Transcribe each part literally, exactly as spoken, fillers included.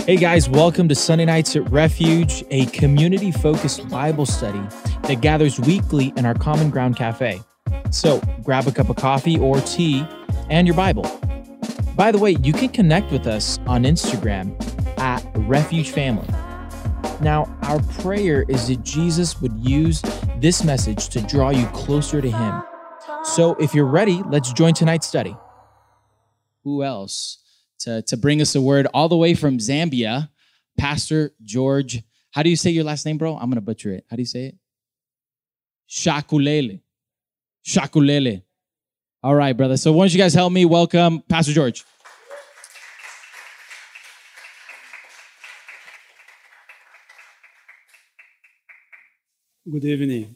Hey guys, welcome to Sunday Nights at Refuge, a community-focused Bible study that gathers weekly in our Common Ground Cafe. So grab a cup of coffee or tea and your Bible. By the way, you can connect with us on Instagram at Refuge Family. Now, our prayer is that Jesus would use this message to draw you closer to Him. So if you're ready, let's join tonight's study. Who else to, to bring us a word all the way from Zambia? Pastor George. How do you say your last name, bro? I'm going to butcher it. How do you say it? Shakulele. Shakulele. All right, brother. So why don't you guys help me welcome Pastor George. Good evening.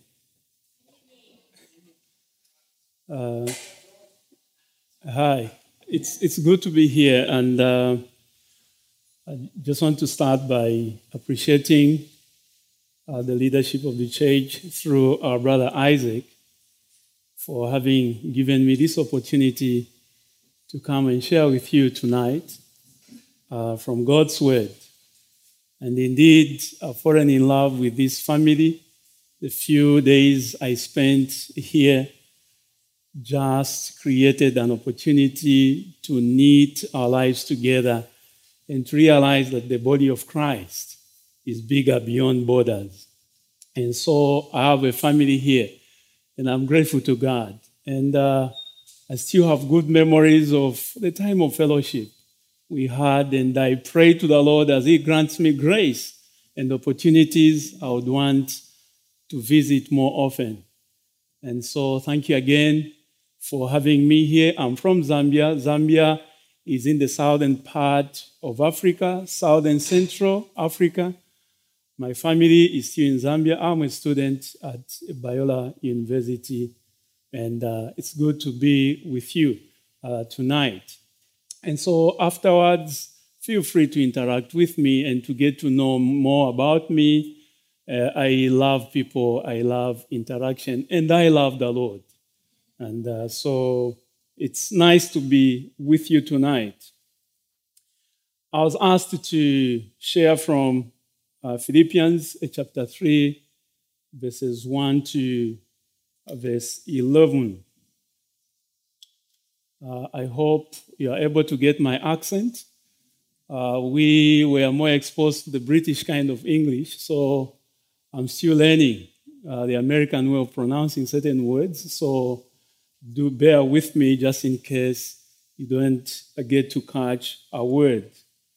Uh, hi. It's it's good to be here, and uh, I just want to start by appreciating uh, the leadership of the church through our brother Isaac for having given me this opportunity to come and share with you tonight uh, from God's Word. And indeed, I've fallen in love with this family. The few days I spent here just created an opportunity to knit our lives together and to realize that the body of Christ is bigger beyond borders. And so I have a family here, and I'm grateful to God. And uh, I still have good memories of the time of fellowship we had, and I pray to the Lord as He grants me grace and opportunities I would want to visit more often. And so thank you again for having me here. I'm from Zambia. Zambia is in the southern part of Africa, southern central Africa. My family is still in Zambia. I'm a student at Biola University, and uh, it's good to be with you uh, tonight. And so afterwards, feel free to interact with me and to get to know more about me. Uh, I love people, I love interaction, and I love the Lord. And uh, so it's nice to be with you tonight. I was asked to share from uh, Philippians chapter three, verses one to verse eleven. Uh, I hope you are able to get my accent. Uh, we were more exposed to the British kind of English, so I'm still learning uh, the American way of pronouncing certain words. So do bear with me just in case you don't get to catch a word.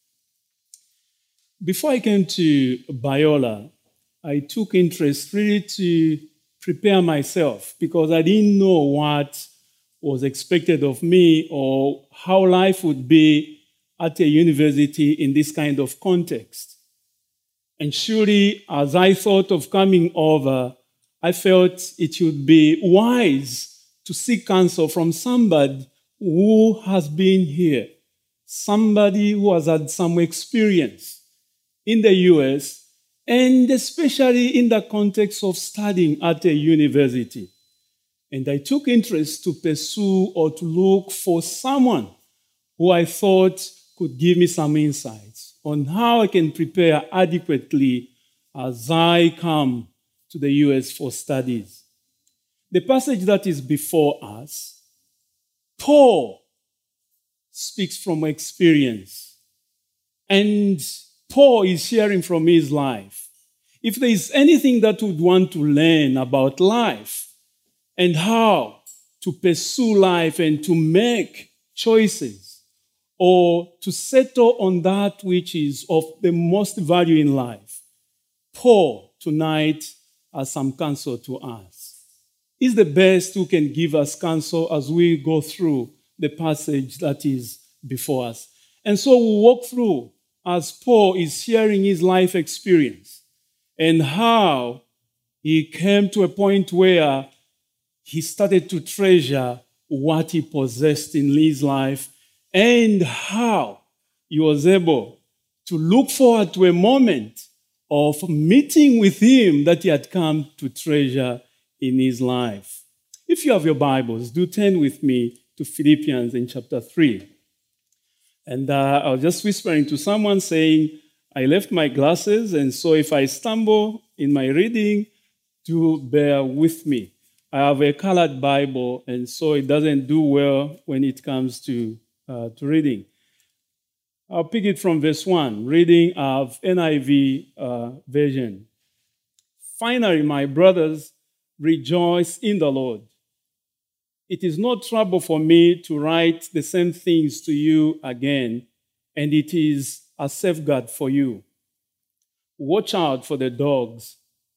Before I came to Biola, I took interest really to prepare myself because I didn't know what was expected of me or how life would be at a university in this kind of context. And surely, as I thought of coming over, I felt it would be wise to seek counsel from somebody who has been here, somebody who has had some experience in the U S, and especially in the context of studying at a university. And I took interest to pursue or to look for someone who I thought could give me some insights on how I can prepare adequately as I come to the U S for studies. The passage that is before us, Paul speaks from experience. And Paul is sharing from his life. If there is anything that we would want to learn about life and how to pursue life and to make choices or to settle on that which is of the most value in life, Paul tonight has some counsel to us. He's the best who can give us counsel as we go through the passage that is before us. And so we'll walk through as Paul is sharing his life experience and how he came to a point where he started to treasure what he possessed in his life and how he was able to look forward to a moment of meeting with him that he had come to treasure in his life. If you have your Bibles, do turn with me to Philippians in chapter three. And uh, I was just whispering to someone saying, I left my glasses, and so if I stumble in my reading, do bear with me. I have a colored Bible, and so it doesn't do well when it comes to, uh, to reading. I'll pick it from verse one, reading of N I V uh, version. Finally, my brothers, rejoice in the Lord. It is no trouble for me to write the same things to you again, and it is a safeguard for you. Watch out for the dogs,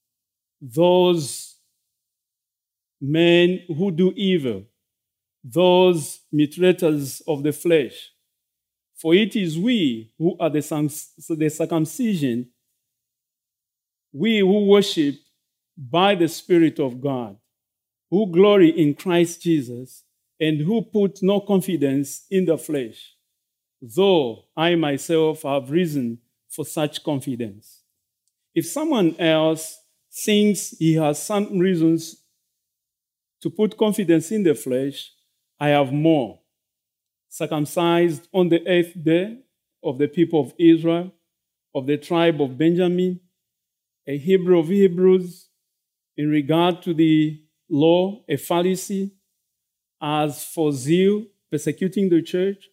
those men who do evil, those mutilators of the flesh. For it is we who are the circumcision, we who worship by the Spirit of God, who glory in Christ Jesus, and who put no confidence in the flesh, though I myself have reason for such confidence. If someone else thinks he has some reasons to put confidence in the flesh, I have more. Circumcised on the eighth day of the people of Israel, of the tribe of Benjamin, a Hebrew of Hebrews, in regard to the law, a Pharisee, as for zeal, persecuting the church,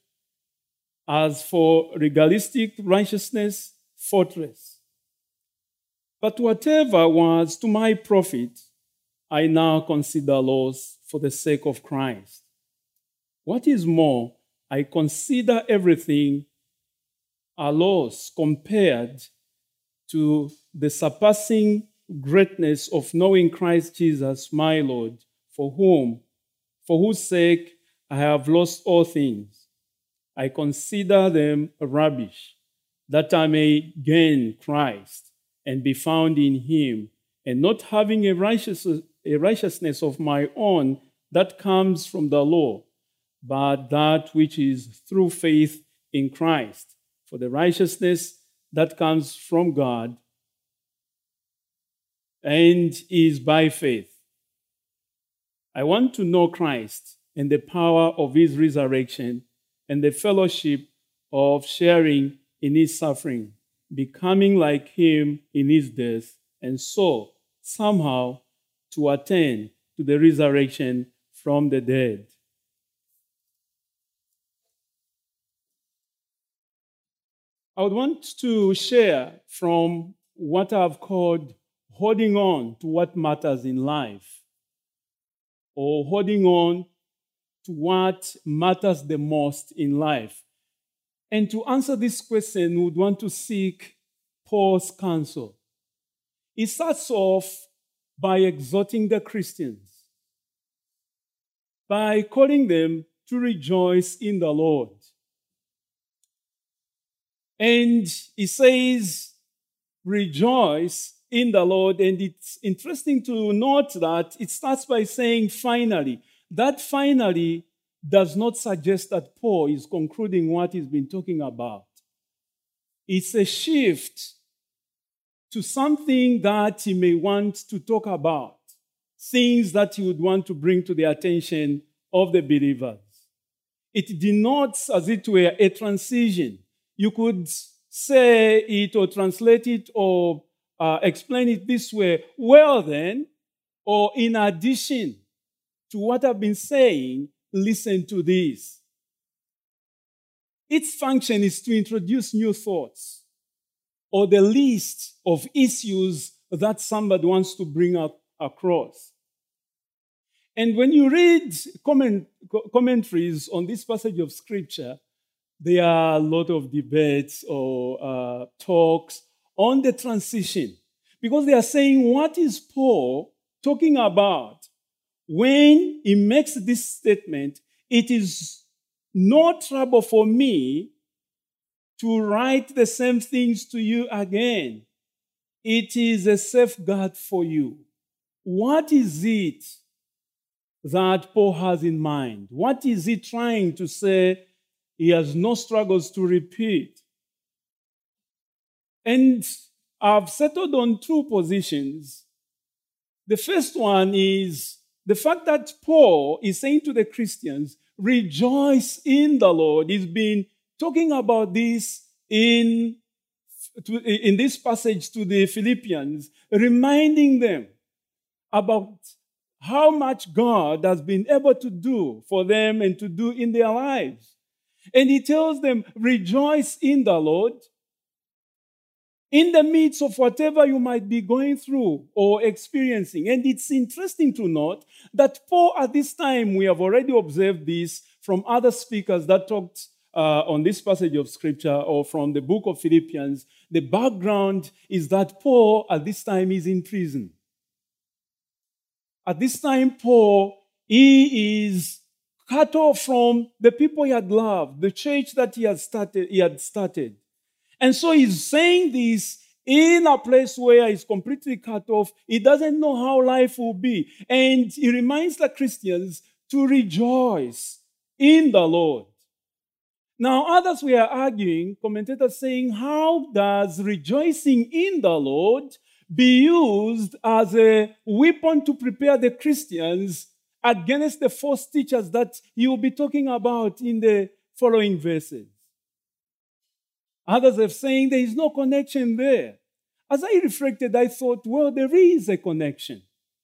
as for legalistic righteousness, fortress. But whatever was to my profit, I now consider loss for the sake of Christ. What is more, I consider everything a loss compared to the surpassing greatness of knowing Christ Jesus, my Lord, for whom, for whose sake I have lost all things. I consider them rubbish, that I may gain Christ and be found in him, and not having a, righteous, a righteousness of my own that comes from the law, but that which is through faith in Christ, for the righteousness that comes from God and is by faith. I want to know Christ and the power of his resurrection and the fellowship of sharing in his suffering, becoming like him in his death, and so somehow to attain to the resurrection from the dead. I would want to share from what I've called holding on to what matters in life, or holding on to what matters the most in life. And to answer this question, we would want to seek Paul's counsel. He starts off by exhorting the Christians, by calling them to rejoice in the Lord. And he says, rejoice in the Lord. And it's interesting to note that it starts by saying finally. That finally does not suggest that Paul is concluding what he's been talking about. It's a shift to something that he may want to talk about, things that he would want to bring to the attention of the believers. It denotes, as it were, a transition. You could say it or translate it or uh, explain it this way. Well then, or in addition to what I've been saying, listen to this. Its function is to introduce new thoughts or the list of issues that somebody wants to bring up across. And when you read comment, commentaries on this passage of Scripture, there are a lot of debates or uh, talks on the transition, because they are saying, what is Paul talking about when he makes this statement? It is no trouble for me to write the same things to you again. It is a safeguard for you. What is it that Paul has in mind? What is he trying to say? He has no struggles to repeat. And I've settled on two positions. The first one is the fact that Paul is saying to the Christians, rejoice in the Lord. He's been talking about this in, to, in this passage to the Philippians, reminding them about how much God has been able to do for them and to do in their lives. And he tells them, rejoice in the Lord. In the midst of whatever you might be going through or experiencing. And it's interesting to note that Paul, at this time, we have already observed this from other speakers that talked uh, on this passage of Scripture or from the book of Philippians. The background is that Paul, at this time, is in prison. At this time, Paul, he is cut off from the people he had loved, the church that he had started. He had started. And so he's saying this in a place where he's completely cut off. He doesn't know how life will be. And he reminds the Christians to rejoice in the Lord. Now, others were arguing, commentators saying, how does rejoicing in the Lord be used as a weapon to prepare the Christians against the false teachers that he will be talking about in the following verses? Others have saying there is no connection there. As I reflected, I thought, well, there is a connection.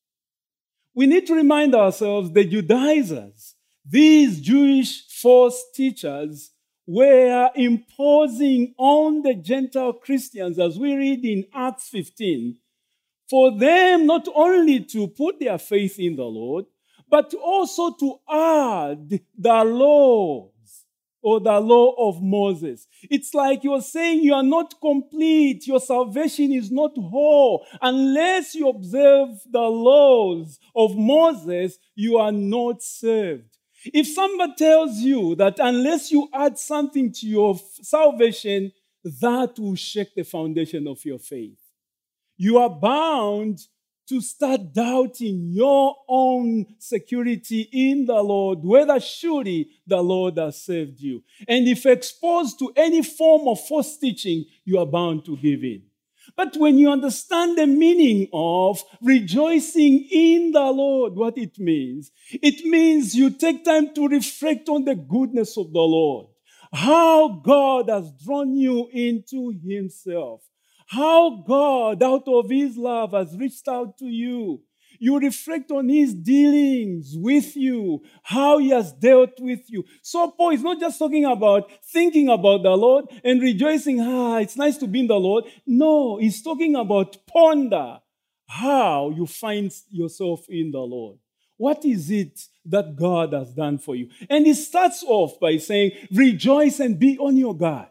We need to remind ourselves the Judaizers, these Jewish false teachers, were imposing on the Gentile Christians, as we read in Acts fifteen, for them not only to put their faith in the Lord, but also to add the laws or the law of Moses. It's like you're saying you are not complete, your salvation is not whole. Unless you observe the laws of Moses, you are not saved. If somebody tells you that unless you add something to your salvation, that will shake the foundation of your faith. You are bound to start doubting your own security in the Lord, whether surely the Lord has saved you. And if exposed to any form of false teaching, you are bound to give in. But when you understand the meaning of rejoicing in the Lord, what it means, it means you take time to reflect on the goodness of the Lord, how God has drawn you into himself, how God, out of his love, has reached out to you. You reflect on his dealings with you, how he has dealt with you. So Paul is not just talking about thinking about the Lord and rejoicing, ah, it's nice to be in the Lord. No, he's talking about ponder how you find yourself in the Lord. What is it that God has done for you? And he starts off by saying, rejoice and be on your guard.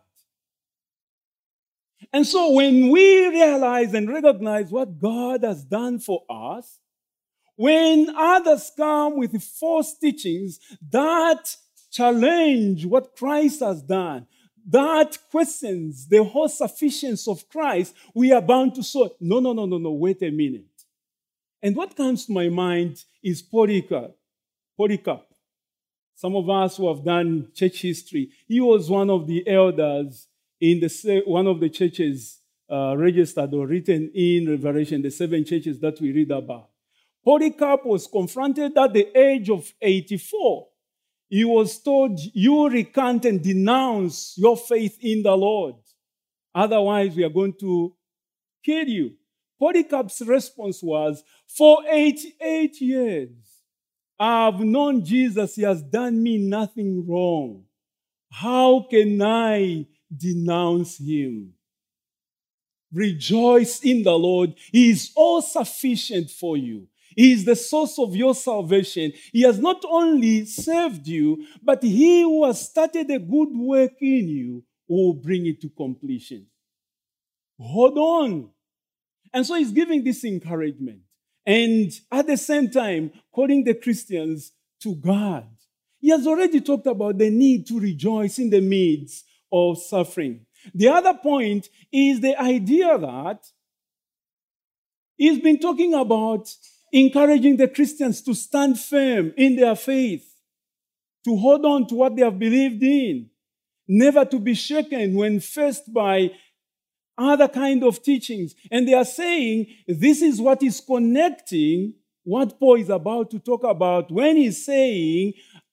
And so when we realize and recognize what God has done for us, when others come with false teachings that challenge what Christ has done, that questions the whole sufficiency of Christ, we are bound to say, no, no, no, no, no, wait a minute. And what comes to my mind is Polycarp. Polycarp. Some of us who have done church history, he was one of the elders in the one of the churches uh, registered or written in Revelation, the seven churches that we read about. Polycarp was confronted at the age of eighty-four. He was told, you recant and denounce your faith in the Lord. Otherwise, we are going to kill you. Polycarp's response was, for eighty-eight years, I've known Jesus. He has done me nothing wrong. How can I denounce him? Rejoice in the Lord. He is all sufficient for you. He is the source of your salvation. He has not only saved you, but he who has started a good work in you will bring it to completion. Hold on. And so he's giving this encouragement. And at the same time, calling the Christians to God. He has already talked about the need to rejoice in the midst of suffering. The other point is the idea that he's been talking about encouraging the Christians to stand firm in their faith, to hold on to what they have believed in, never to be shaken when faced by other kind of teachings. And they are saying this is what is connecting what Paul is about to talk about when he's saying,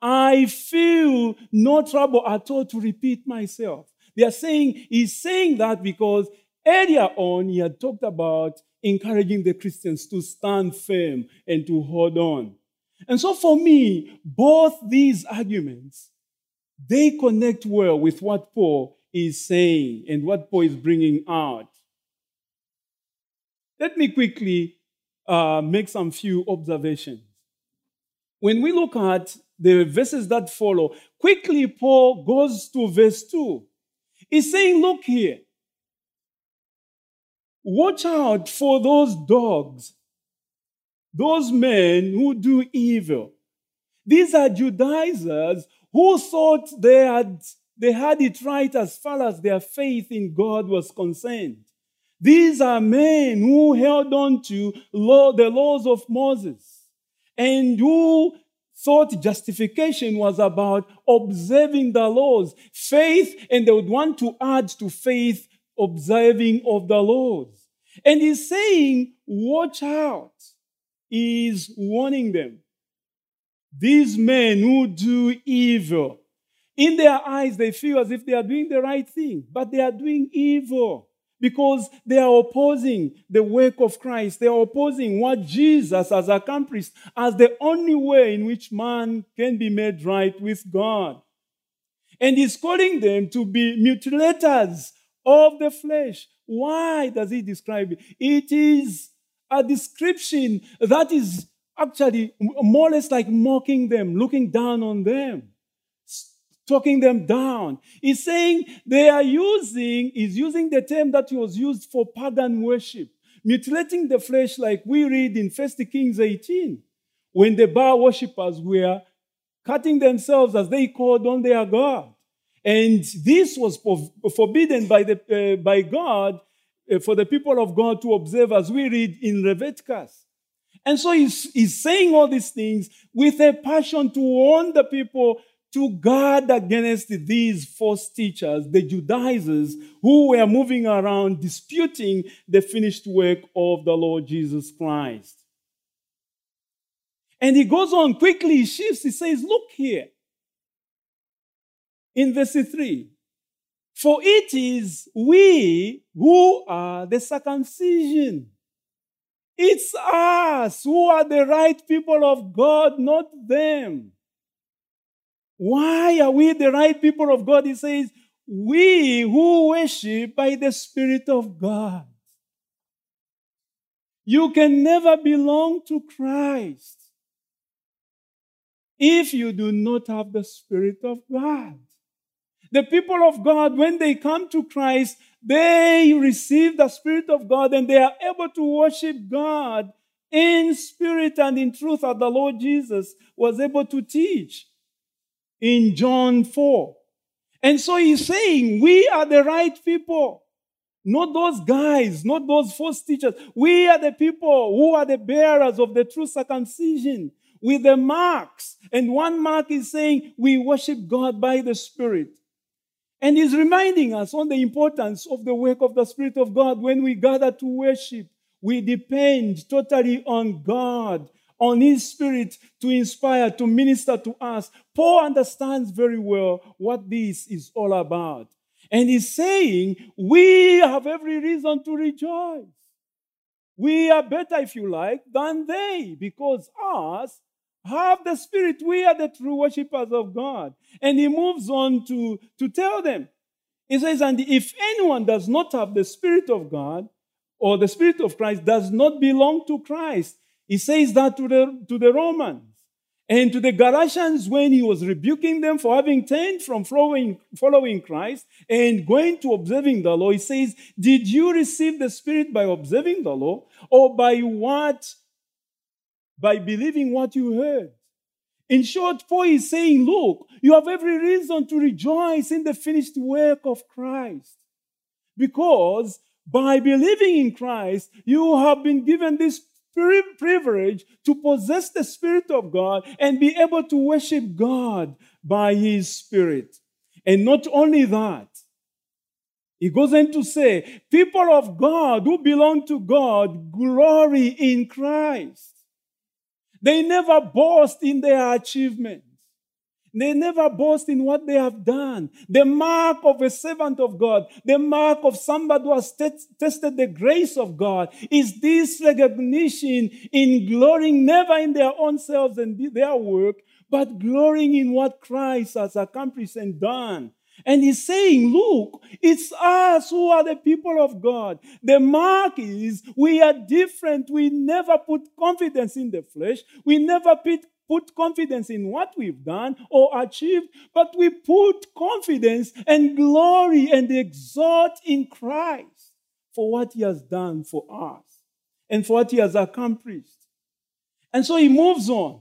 I feel no trouble at all to repeat myself. They are saying, he's saying that because earlier on he had talked about encouraging the Christians to stand firm and to hold on. And so for me, both these arguments, they connect well with what Paul is saying and what Paul is bringing out. Let me quickly uh, make some few observations. When we look at the verses that follow, quickly Paul goes to verse two. He's saying, look here. Watch out for those dogs, those men who do evil. These are Judaizers who thought they had, they had it right as far as their faith in God was concerned. These are men who held on to law, the laws of Moses and who thought justification was about observing the laws. Faith, and they would want to add to faith observing of the laws. And he's saying, watch out. He's warning them. These men who do evil, in their eyes they feel as if they are doing the right thing, but they are doing evil because they are opposing the work of Christ. They are opposing what Jesus has accomplished as the only way in which man can be made right with God. And he's calling them to be mutilators of the flesh. Why does he describe it? It is a description that is actually more or less like mocking them, looking down on them, talking them down. He's saying they are using, he's using the term that was used for pagan worship, mutilating the flesh like we read in First Kings eighteen, when the Baal worshippers were cutting themselves as they called on their God. And this was forbidden by, the, uh, by God uh, for the people of God to observe, as we read in Leviticus. And so he's, he's saying all these things with a passion to warn the people to guard against these false teachers, the Judaizers, who were moving around disputing the finished work of the Lord Jesus Christ. And he goes on quickly, he shifts, he says, look here. In verse three, for it is we who are the circumcision. It's us who are the right people of God, not them. Why are we the right people of God? He says, we who worship by the Spirit of God. You can never belong to Christ if you do not have the Spirit of God. The people of God, when they come to Christ, they receive the Spirit of God and they are able to worship God in spirit and in truth, as the Lord Jesus was able to teach in John four. And so he's saying, we are the right people. Not those guys, not those false teachers. We are the people who are the bearers of the true circumcision with the marks. And one mark is saying we worship God by the Spirit. And he's reminding us on the importance of the work of the Spirit of God. When we gather to worship, we depend totally on God, on His Spirit to inspire, to minister to us. Paul understands very well what this is all about. And he's saying, we have every reason to rejoice. We are better, if you like, than they, because us have the Spirit. We are the true worshippers of God. And he moves on to, to tell them. He says, and if anyone does not have the Spirit of God, or the Spirit of Christ, does not belong to Christ. He says that to the, to the Romans. And to the Galatians, when he was rebuking them for having turned from following, following Christ and going to observing the law, he says, did you receive the Spirit by observing the law, or by what? By believing what you heard? In short, Paul is saying, look, you have every reason to rejoice in the finished work of Christ. Because by believing in Christ, you have been given this privilege to possess the Spirit of God and be able to worship God by His Spirit. And not only that, he goes on to say, people of God who belong to God glory in Christ. They never boast in their achievements. They never boast in what they have done. The mark of a servant of God, the mark of somebody who has tet- tested the grace of God, is this recognition in glorying never in their own selves and their work, but glorying in what Christ has accomplished and done. And he's saying, look, it's us who are the people of God. The mark is we are different. We never put confidence in the flesh. We never put, put confidence in what we've done or achieved, but we put confidence and glory and exalt in Christ for what he has done for us and for what he has accomplished. And so he moves on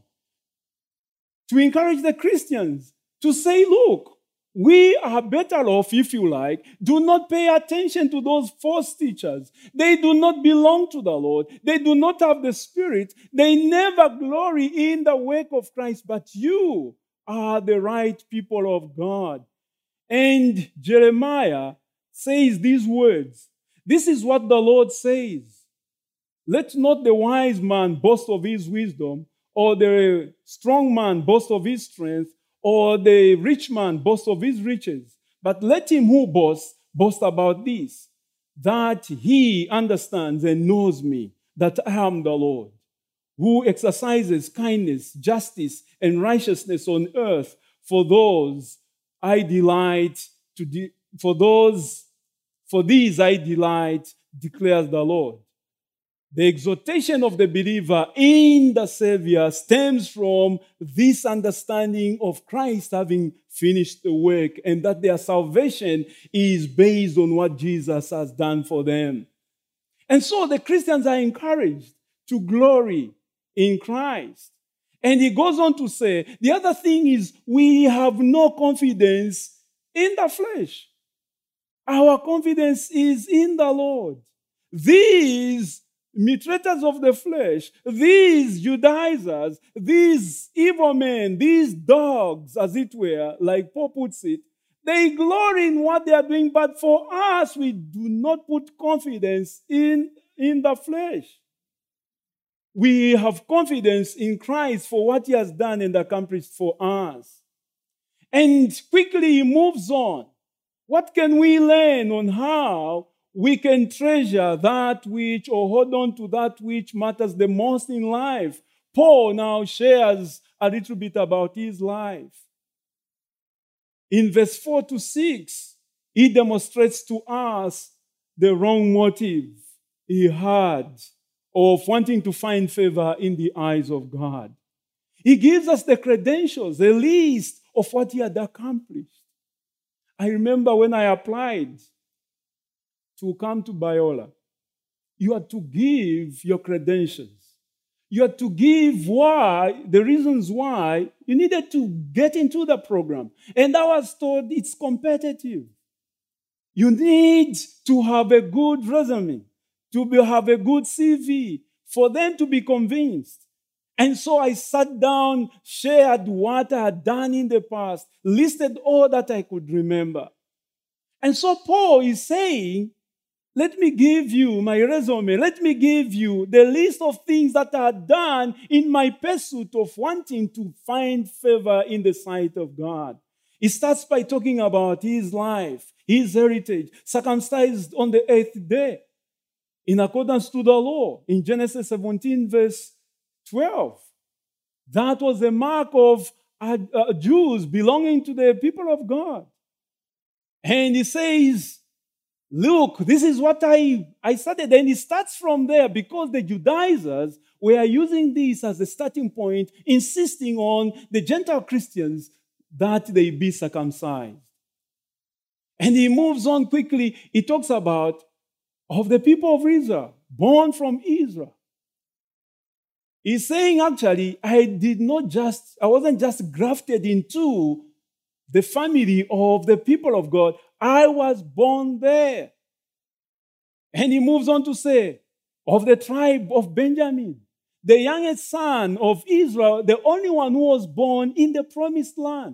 to encourage the Christians to say, look, we are better off, if you like. Do not pay attention to those false teachers. They do not belong to the Lord. They do not have the Spirit. They never glory in the work of Christ, but you are the right people of God. And Jeremiah says these words. This is what the Lord says. Let not the wise man boast of his wisdom, or the strong man boast of his strength, or the rich man boast of his riches. But let him who boasts boast about this, that he understands and knows me, that I am the Lord, who exercises kindness, justice, and righteousness on earth. For those I delight to de- for those for these I delight, declares the Lord. The exhortation of the believer in the Savior stems from this understanding of Christ having finished the work and that their salvation is based on what Jesus has done for them. And so the Christians are encouraged to glory in Christ. And he goes on to say, the other thing is we have no confidence in the flesh. Our confidence is in the Lord. These mistreaters of the flesh, these Judaizers, these evil men, these dogs, as it were, like Paul puts it, they glory in what they are doing, but for us, we do not put confidence in, in the flesh. We have confidence in Christ for what he has done and accomplished for us. And quickly he moves on. What can we learn on how we can treasure that which, or hold on to that which matters the most in life? Paul now shares a little bit about his life. In verse four to six, he demonstrates to us the wrong motive he had of wanting to find favor in the eyes of God. He gives us the credentials, a list of what he had accomplished. I remember when I applied to come to Biola, you had to give your credentials. You had to give why, the reasons why you needed to get into the program. And I was told it's competitive. You need to have a good resume, to be, have a good C V for them to be convinced. And so I sat down, shared what I had done in the past, listed all that I could remember. And so Paul is saying, let me give you my resume. Let me give you the list of things that I had done in my pursuit of wanting to find favor in the sight of God. He starts by talking about his life, his heritage, circumcised on the eighth day, in accordance to the law, in Genesis seventeen, verse twelve. That was a mark of uh, uh, Jews belonging to the people of God. And he says, look, this is what I, I started. And it starts from there because the Judaizers were using this as a starting point, insisting on the Gentile Christians that they be circumcised. And he moves on quickly. He talks about of the people of Israel, born from Israel. He's saying, actually, I did not just, I wasn't just grafted into the family of the people of God. I was born there. And he moves on to say, of the tribe of Benjamin, the youngest son of Israel, the only one who was born in the promised land.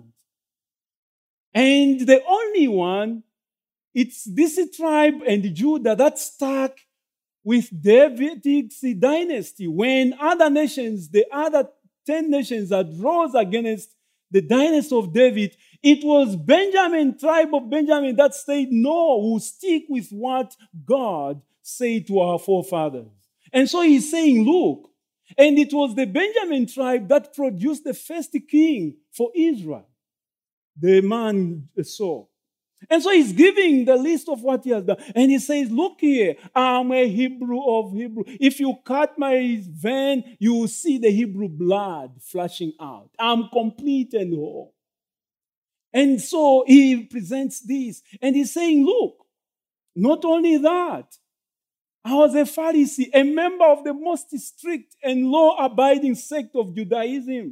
And the only one, it's this tribe and Judah that stuck with David's dynasty when other nations, the other ten nations that rose against the dynasty of David, it was Benjamin, tribe of Benjamin, that said, no, we'll stick with what God said to our forefathers. And so he's saying, look, and it was the Benjamin tribe that produced the first king for Israel, the man Saul. And so he's giving the list of what he has done. And he says, look here, I'm a Hebrew of Hebrew. If you cut my vein, you will see the Hebrew blood flashing out. I'm complete and whole. And so he presents this. And he's saying, look, not only that, I was a Pharisee, a member of the most strict and law-abiding sect of Judaism.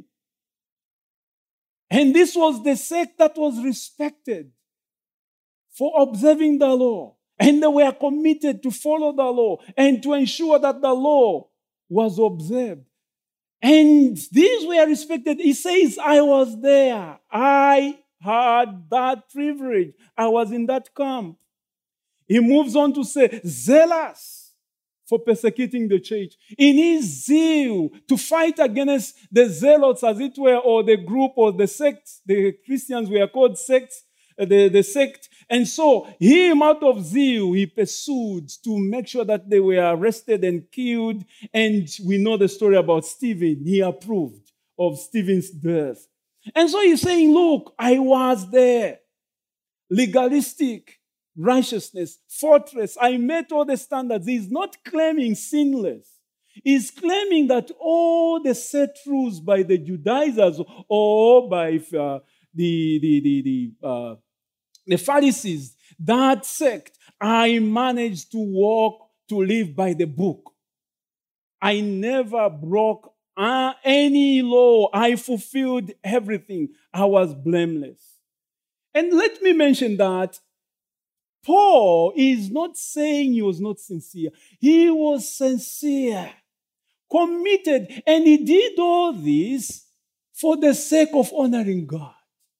And this was the sect that was respected for observing the law. And they were committed to follow the law and to ensure that the law was observed. And these were respected. He says, I was there. I had that privilege. I was in that camp. He moves on to say, zealous for persecuting the church. In his zeal to fight against the zealots, as it were, or the group or the sect, the Christians were called sects, the, the sect. And so him, out of zeal, he pursued to make sure that they were arrested and killed. And we know the story about Stephen. He approved of Stephen's death. And so he's saying, look, I was there. Legalistic righteousness, fortress. I met all the standards. He's not claiming sinless. He's claiming that all the set rules by the Judaizers or by uh, the, the, the, the, uh, the Pharisees, that sect, I managed to walk, to live by the book. I never broke uh, any law. I fulfilled everything. I was blameless. And let me mention that Paul is not saying he was not sincere. He was sincere, committed, and he did all this for the sake of honoring God.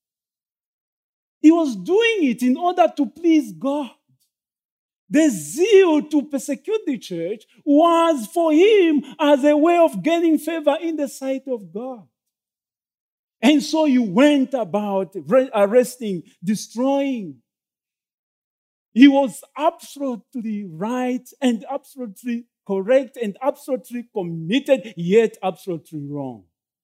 He was doing it in order to please God. The zeal to persecute the church was for him as a way of gaining favor in the sight of God. And so he went about arresting, destroying. He was absolutely right and absolutely correct and absolutely committed, yet absolutely wrong.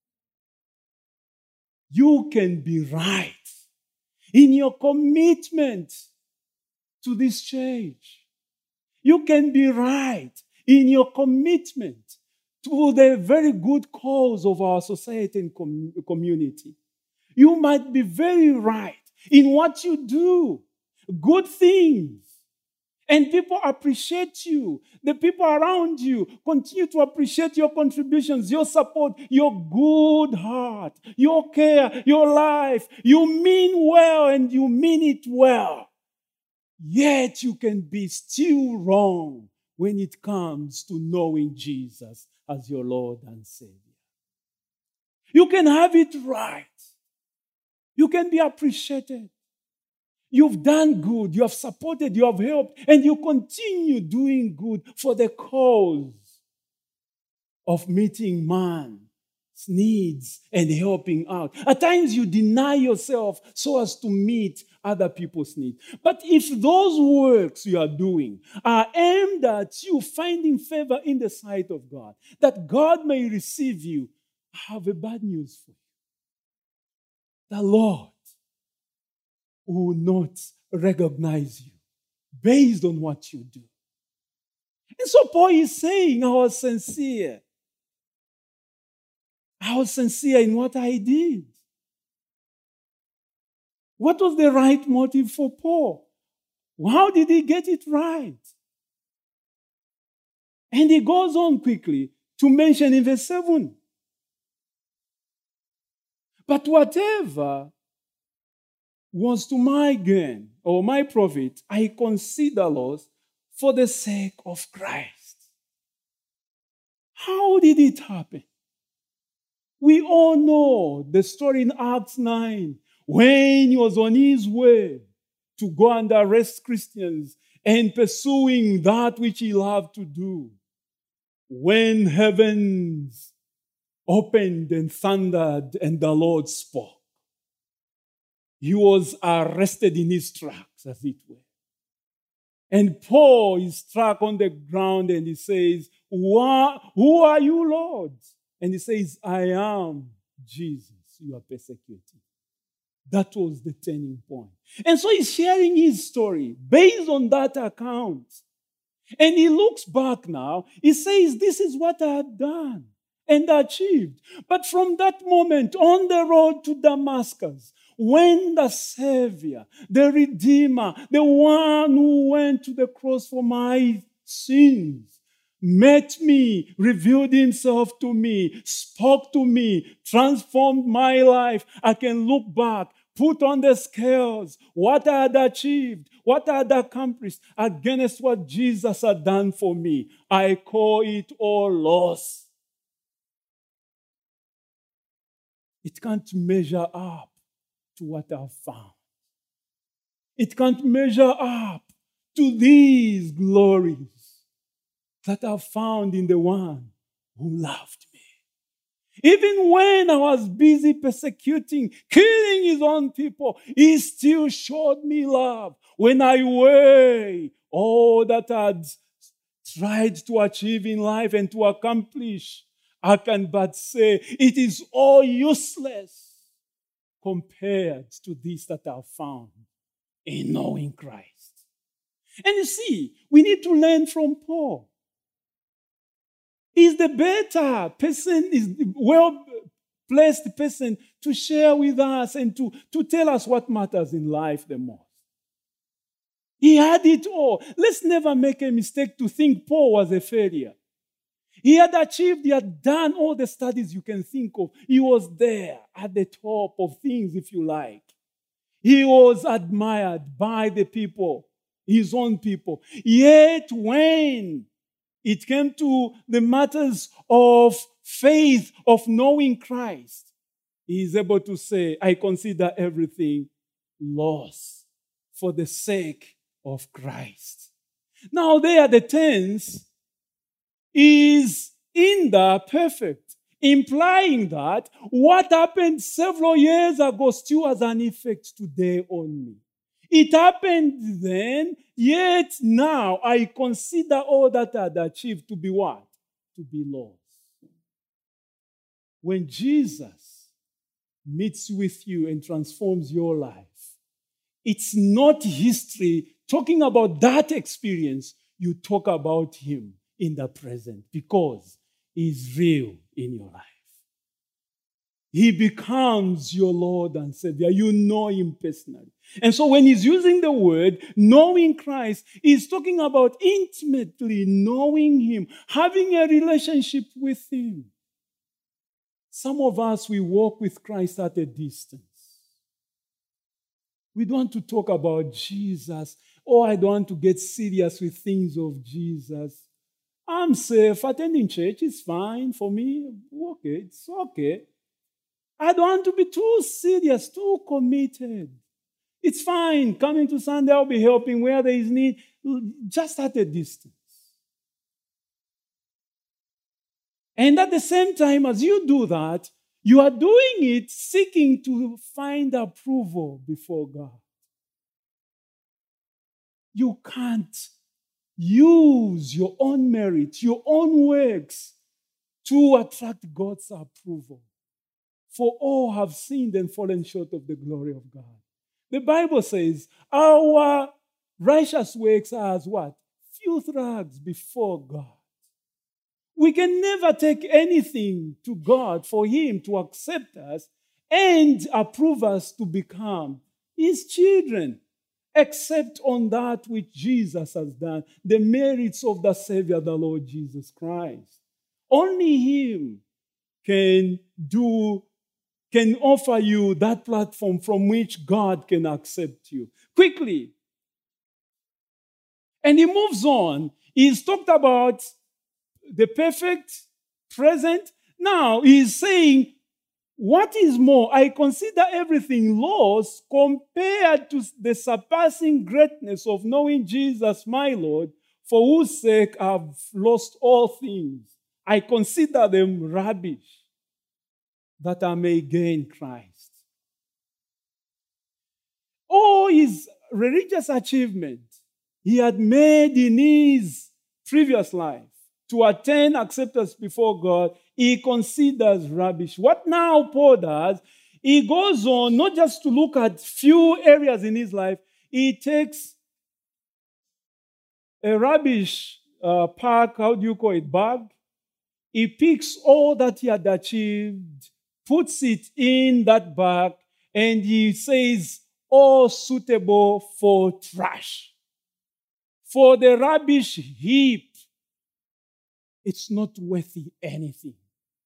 You can be right in your commitment to this church. You can be right in your commitment to the very good cause of our society and com- community. You might be very right in what you do. Good things. And people appreciate you. The people around you continue to appreciate your contributions, your support, your good heart, your care, your life. You mean well and you mean it well. Yet you can be still wrong when it comes to knowing Jesus as your Lord and Savior. You can have it right. You can be appreciated. You've done good, you have supported, you have helped, and you continue doing good for the cause of meeting man's needs and helping out. At times you deny yourself so as to meet other people's needs. But if those works you are doing are aimed at you finding favor in the sight of God, that God may receive you, I have a bad news for you. The Lord will not recognize you based on what you do. And so Paul is saying, I was sincere. I was sincere in what I did. What was the right motive for Paul? How did he get it right? And he goes on quickly to mention in verse seven. But whatever was to my gain or my profit, I consider loss for the sake of Christ. How did it happen? We all know the story in Acts nine, when he was on his way to go and arrest Christians and pursuing that which he loved to do. When heavens opened and thundered and the Lord spoke. he was arrested in his tracks, as it were. And Paul is struck on the ground and he says, Who are you, Lord? And he says, I am Jesus you are persecuting. That was the turning point. And so he's sharing his story based on that account. And he looks back now. He says, this is what I had done and achieved. But from that moment on the road to Damascus, when the Savior, the Redeemer, the one who went to the cross for my sins, met me, revealed himself to me, spoke to me, transformed my life, I can look back, put on the scales what I had achieved, what I had accomplished against what Jesus had done for me. I call it all loss. It can't measure up to what I've found. It can't measure up to these glories that I've found in the one who loved me. Even when I was busy persecuting, killing his own people, he still showed me love. When I weigh all that I'd tried to achieve in life and to accomplish, I can but say it is all useless compared to this that I've found in knowing Christ. And you see, we need to learn from Paul. He's the better person, is the well-placed person to share with us and to, to tell us what matters in life the most. He had it all. Let's never make a mistake to think Paul was a failure. He had achieved, he had done all the studies you can think of. He was there at the top of things, if you like. He was admired by the people, his own people. Yet when it came to the matters of faith, of knowing Christ, he is able to say, I consider everything loss for the sake of Christ. Now there, the tense is in the perfect, implying that what happened several years ago still has an effect today on me. It happened then, yet now I consider all that I had achieved to be what? To be lost. When Jesus meets with you and transforms your life, it's not history talking about that experience. You talk about him in the present because he's real in your life. He becomes your Lord and Savior. You know him personally. And so when he's using the word knowing Christ, he's talking about intimately knowing him, having a relationship with him. Some of us, we walk with Christ at a distance. We don't want to talk about Jesus. Oh, I don't want to get serious with things of Jesus. I'm safe. Attending church is fine for me. Okay, it's okay. I don't want to be too serious, too committed. It's fine. Coming to Sunday, I'll be helping where there is need, just at a distance. And at the same time, as you do that, you are doing it seeking to find approval before God. You can't use your own merit, your own works to attract God's approval. For all have sinned and fallen short of the glory of God. The Bible says our righteous works are as what? Filth rags before God. We can never take anything to God for him to accept us and approve us to become his children, except on that which Jesus has done, the merits of the Savior, the Lord Jesus Christ. Only him can do can offer you that platform from which God can accept you. Quickly. And he moves on. He's talked about the perfect present. Now he's saying, what is more, I consider everything lost compared to the surpassing greatness of knowing Jesus, my Lord, for whose sake I've lost all things. I consider them rubbish, that I may gain Christ. religious achievement he had made in his previous life to attain acceptance before God, he considers rubbish. What now Paul does, he goes on not just to look at few areas in his life, he takes a rubbish uh, pack, how do you call it, bag. He picks all that he had achieved, puts it in that bag, and he says, all suitable for trash. For the rubbish heap, it's not worthy anything.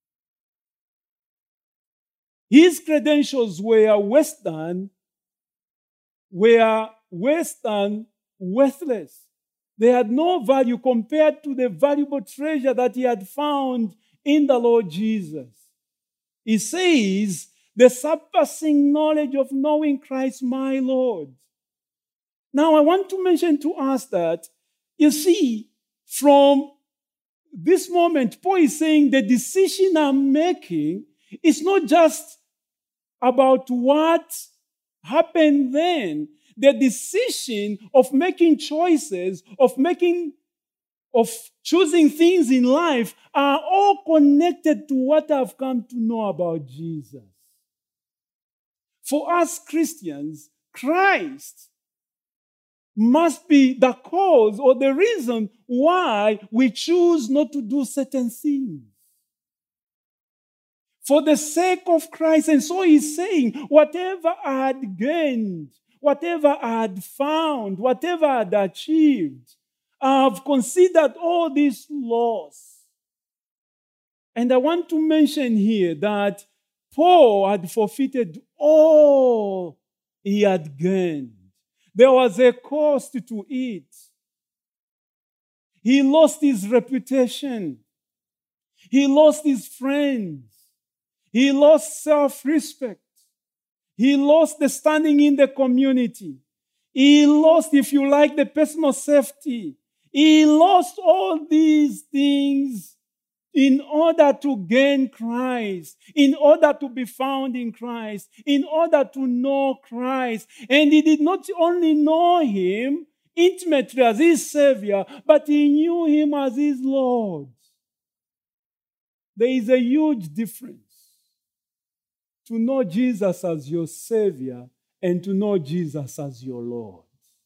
His credentials were Western, were Western worthless. They had no value compared to the valuable treasure that he had found in the Lord Jesus. He says, the surpassing knowledge of knowing Christ my Lord. Now, I want to mention to us that, you see, from this moment, Paul is saying the decision I'm making is not just about what happened then. The decision of making choices, of making, of choosing things in life are all connected to what I've come to know about Jesus. For us Christians, Christ must be the cause or the reason why we choose not to do certain things. For the sake of Christ. And so he's saying, whatever I had gained, whatever I had found, whatever I had achieved, I've considered all this loss. And I want to mention here that Paul had forfeited all he had gained. There was a cost to it. He lost his reputation. He lost his friends. He lost self-respect. He lost the standing in the community. He lost, if you like, the personal safety. He lost all these things in order to gain Christ, in order to be found in Christ, in order to know Christ. And he did not only know him intimately as his Savior, but he knew him as his Lord. There is a huge difference to know Jesus as your Savior and to know Jesus as your Lord.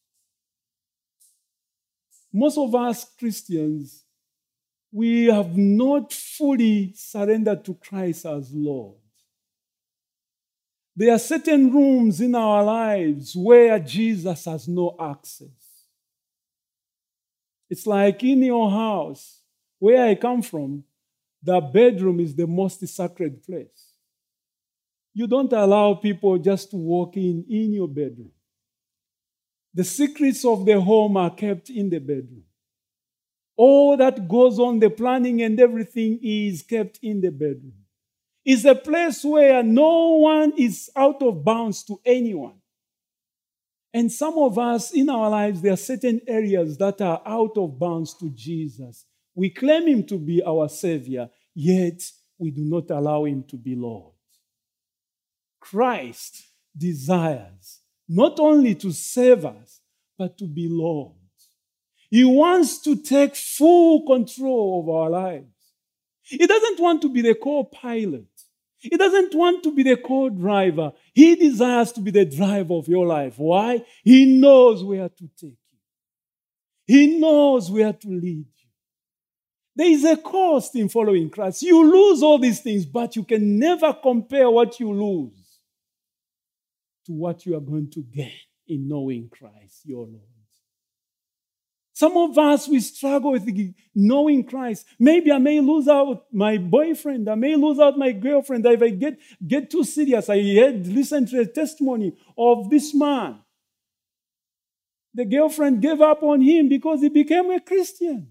Most of us Christians, we have not fully surrendered to Christ as Lord. There are certain rooms in our lives where Jesus has no access. It's like in your house, where I come from, the bedroom is the most sacred place. You don't allow people just to walk in in your bedroom. The secrets of the home are kept in the bedroom. All that goes on, the planning and everything is kept in the bedroom. It's a place where no one is out of bounds to anyone. And some of us in our lives, there are certain areas that are out of bounds to Jesus. We claim him to be our Savior, yet we do not allow him to be Lord. Christ desires not only to save us, but to be Lord. He wants to take full control of our lives. He doesn't want to be the co-pilot. He doesn't want to be the co-driver. He desires to be the driver of your life. Why? He knows where to take you. He knows where to lead you. There is a cost in following Christ. You lose all these things, but you can never compare what you lose to what you are going to gain in knowing Christ, your Lord. Some of us, we struggle with knowing Christ. Maybe I may lose out my boyfriend. I may lose out my girlfriend. If I get, get too serious, I had listened to a testimony of this man. The girlfriend gave up on him because he became a Christian.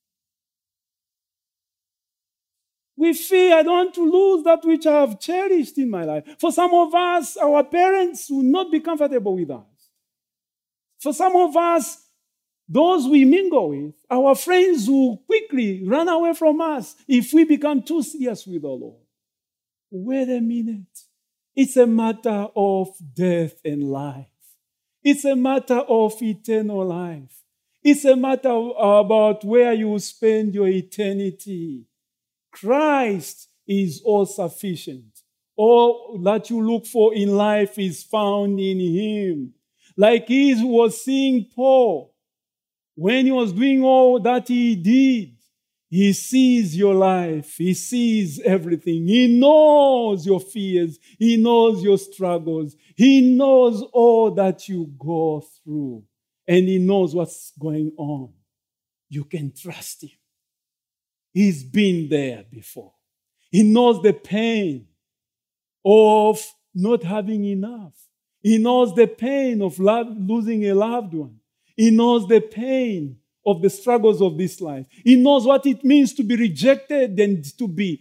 We fear, I don't want to lose that which I have cherished in my life. For some of us, our parents will not be comfortable with us. For some of us, those we mingle with, our friends will quickly run away from us if we become too serious with the Lord. Wait a minute. It's a matter of death and life. It's a matter of eternal life. It's a matter of, about where you will spend your eternity. Christ is all sufficient. All that you look for in life is found in him. Like he was seeing Paul. When he was doing all that he did, he sees your life. He sees everything. He knows your fears. He knows your struggles. He knows all that you go through. And he knows what's going on. You can trust him. He's been there before. He knows the pain of not having enough. He knows the pain of losing a loved one. He knows the pain of the struggles of this life. He knows what it means to be rejected and to be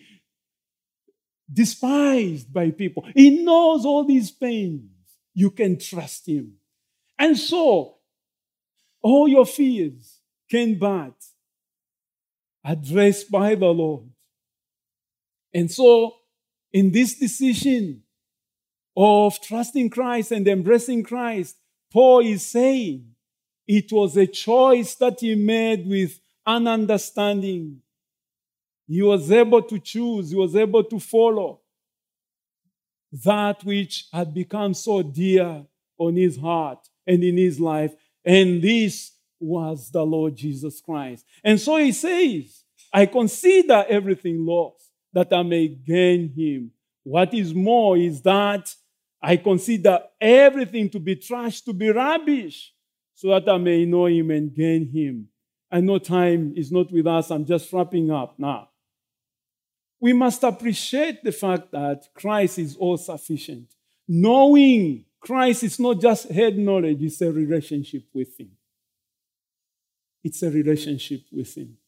despised by people. He knows all these pains. You can trust him. And so, all your fears can be addressed by the Lord. And so, in this decision of trusting Christ and embracing Christ, Paul is saying it was a choice that he made with an understanding. He was able to choose, he was able to follow that which had become so dear on his heart and in his life. And this was the Lord Jesus Christ. And so he says, I consider everything lost that I may gain him. What is more is that I consider everything to be trash, to be rubbish, so that I may know him and gain him. I know time is not with us. I'm just wrapping up now. We must appreciate the fact that Christ is all sufficient. Knowing Christ is not just head knowledge, it's a relationship with him. It's a relationship with him.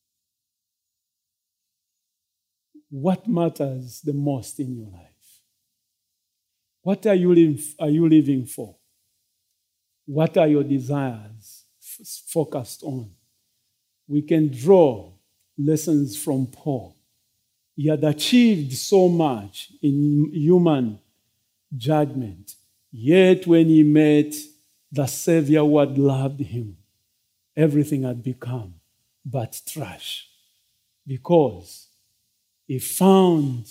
What matters the most in your life? What are you living, are you living for? What are your desires f- focused on? We can draw lessons from Paul. He had achieved so much in human judgment. Yet when he met the Savior who had loved him, everything had become but trash. Because he found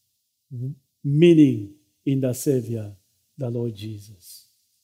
meaning in the Savior, the Lord Jesus.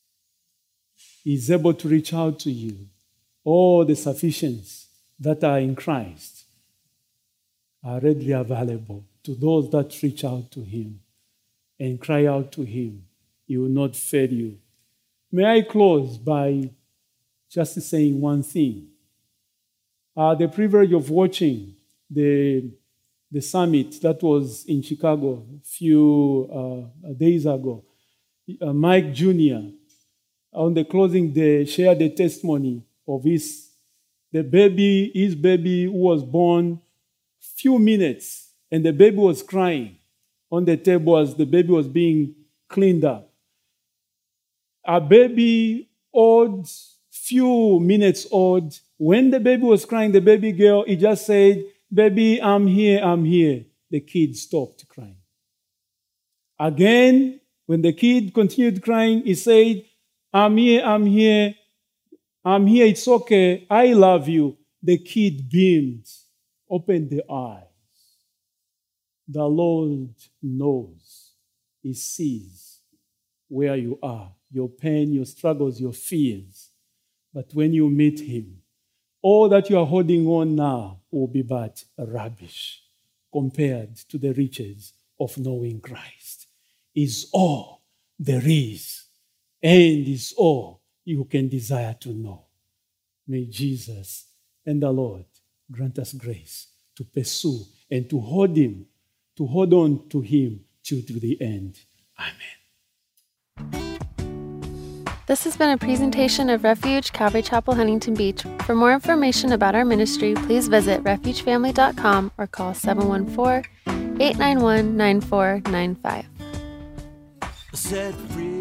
He's able to reach out to you. All the sufficiencies that are in Christ are readily available to those that reach out to him and cry out to him. He will not fail you. May I close by just saying one thing. Uh, the privilege of watching the, the summit that was in Chicago a few uh, days ago. Uh, Mike Junior, on the closing day, shared the testimony of his the baby, his baby who was born few minutes, and the baby was crying on the table as the baby was being cleaned up. A baby old, few minutes old, when the baby was crying, the baby girl, he just said, "Baby, I'm here, I'm here." The kid stopped crying. Again, when the kid continued crying, he said, "I'm here, I'm here, I'm here, it's okay, I love you." The kid beamed, opened the eyes. The Lord knows. He sees where you are, your pain, your struggles, your fears. But when you meet him, all that you are holding on now will be but rubbish compared to the riches of knowing Christ. Is all there is, and is all you can desire to know. May Jesus and the Lord grant us grace to pursue and to hold him, to hold on to him till to the end. Amen. This has been a presentation of Refuge Calvary Chapel, Huntington Beach. For more information about our ministry, please visit refuge family dot com or call seven one four, eight nine one, nine four nine five. Set free.